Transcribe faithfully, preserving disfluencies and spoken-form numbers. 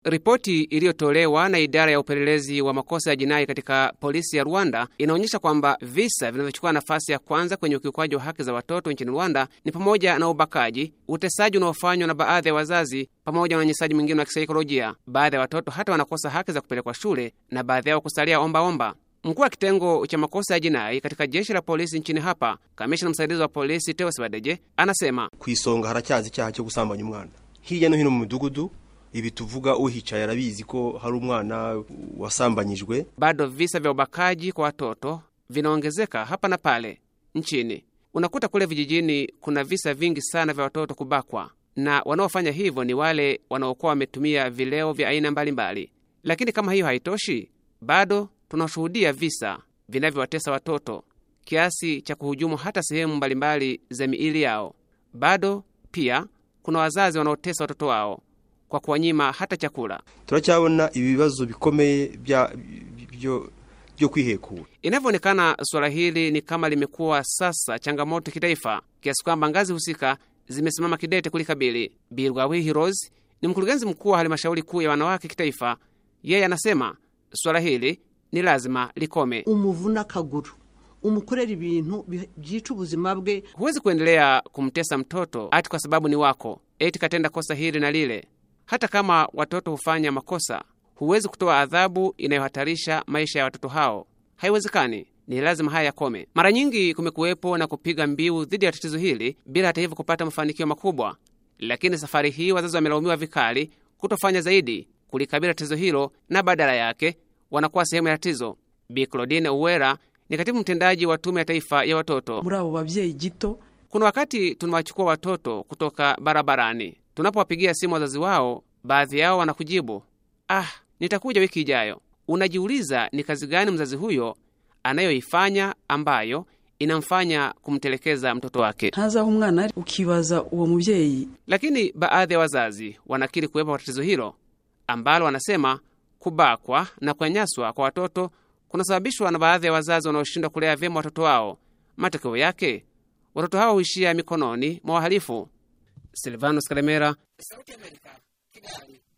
Ripoti iliyotolewa na idara ya upelelezi wa makosa ya jinai katika polisi ya Rwanda inaonyesha kwamba visa vinavyochukua nafasi ya kwanza kwenye ukiukwaji wa haki za watoto nchini Rwanda ni pamoja na ubakaji, utesaji unaofanywa na baadhi ya wazazi, pamoja na unyanyasaji mwingine wa kisaikolojia. Baadhi ya watoto hata wanakosa haki za kupelekwa shule na baadhi yao kusalia ombaomba. Mkuu wa kitengo cha makosa ya jinai katika jeshi la polisi nchini hapa, kamishna msaidizi wa polisi Theo Sibadeje, anasema kwisonga haracyazi icyaha cyo gusambanya umwana hirya no hino mu midugudu. Ibi tuvuga uhicaye arabizi ko hari umwana wasambanyijwe. Bado visa vya ubakaji kwa watoto vinaongezeka hapa na pale nchini. Unakuta kule vijijini kuna visa vingi sana vya watoto kubakwa, na wanaofanya hivyo ni wale wanaokuwa wametumia vileo vya aina mbalimbali. Lakini kama hiyo haitoshi, bado tunashuhudia visa vinavyowatesa watoto kiasi cha kuhujumu hata sehemu mbalimbali za miili yao. Bado pia kuna wazazi wanaotesa watoto wao kwa kuwanyima hata chakula. Turacyabona ibibazo bikomeye bya byo byo kwihekura. Inavyoonekana swala hili ni kama limekuwa sasa changamoto kitaifa, kiasi kwamba ngazi husika zimesimama kidete kulikabili. Birwawi Heroes ni mkurugenzi mkuu wa halmashauri kuu ya wanawake kitaifa. Yeye anasema swala hili ni lazima likome. Umuvuna kaguru umukorera ibintu byica ubuzima bwe. Huwezi kuendelea kumtesa mtoto ati kwa sababu ni wako, eti katenda kosa hili na lile. Hata kama watoto hufanya makosa, huwezi kutoa adhabu inayohatarisha maisha ya watoto hao. Haiwezekani. Ni lazima haya yakome. Mara nyingi kumekuwepo na kupiga mbiu dhidi ya tatizo hili bila hata hivyo kupata mafanikio makubwa. Lakini safari hii wazazi wamelaumiwa vikali kutofanya zaidi kulikabila tatizo hilo, na badala yake wanakuwa sehemu ya tatizo. Bi Claudine Uwera ni katibu mtendaji wa Tume ya Taifa ya Watoto. Muri abo bavyeyi gito, kuna wakati tunawachukua watoto kutoka barabarani. Tunapowapigia simu wazazi wao, baadhi yao wanakujibu, ah, nitakuja wiki ijayo. Unajiuliza ni kazi gani mzazi huyo anayoifanya ambayo inamfanya kumtelekeza mtoto wake. Haza umwana ukibaza uwo muvyeyi. Lakini baadhi ya wazazi wanakiri kuwepo kwa tatizo hilo ambalo wanasema kubakwa na kunyanyaswa kwa watoto kunasababishwa na baadhi ya wazazi wanaoshindwa kulea vyema watoto wao. Matokeo yake watoto hao huishia mikononi mwa wahalifu. Silvanus Kalemera, Sauti ya Amerika, Kigali.